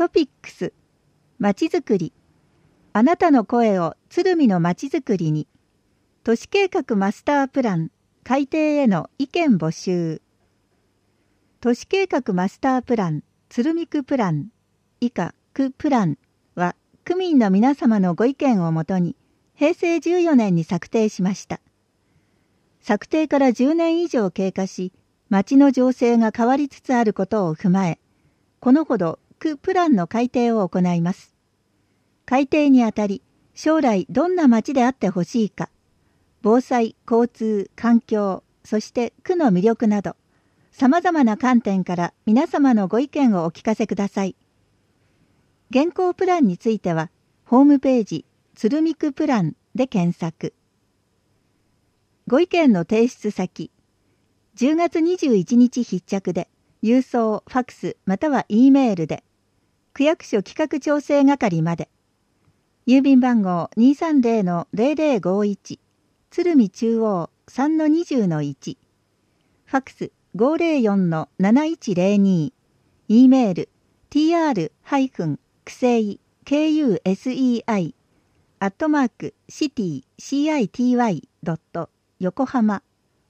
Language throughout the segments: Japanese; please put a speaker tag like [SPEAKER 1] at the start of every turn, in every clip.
[SPEAKER 1] トピックス、まちづくり。あなたの声を鶴見のまちづくりに。都市計画マスタープラン、改定への意見募集。都市計画マスタープラン、鶴見区プラン、以下区プランは、区民の皆様のご意見をもとに、平成14年に策定しました。策定から10年以上経過し、町の情勢が変わりつつあることを踏まえ、このほど区プランの改定を行います。改定にあたり、将来どんな町であってほしいか、防災、交通、環境、そして区の魅力など、様々な観点から皆様のご意見をお聞かせください。現行プランについては、ホームページ、鶴見区プランで検索。ご意見の提出先、10月21日必着で、郵送、ファクスまたは E メールで、区役所企画調整係まで、郵便番号 230-0051、鶴見中央 3-20-1、ファクス 504-7102、E メール tr-kusei-city.yokohama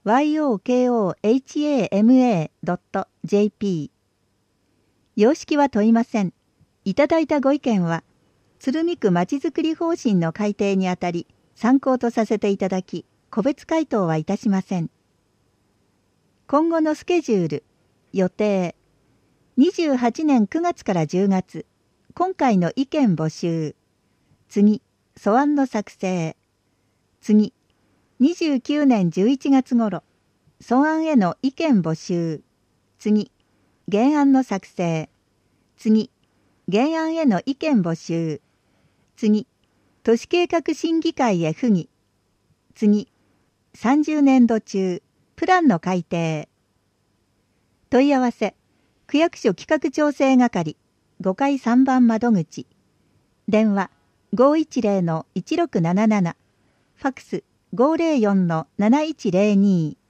[SPEAKER 1] yokohama.jp。 様式は問いません。いただいたご意見は、鶴見区まちづくり方針の改定にあたり、参考とさせていただき、個別回答はいたしません。今後のスケジュール、予定。28年9月から10月、今回の意見募集。次、素案の作成。次、29年11月頃、素案への意見募集。次、原案の作成。次、原案への意見募集。次、都市計画審議会へ付議。次、30年度中、プランの改定。問い合わせ、区役所企画調整係、5階3番窓口。電話、510-1677。ファクス、504-7102。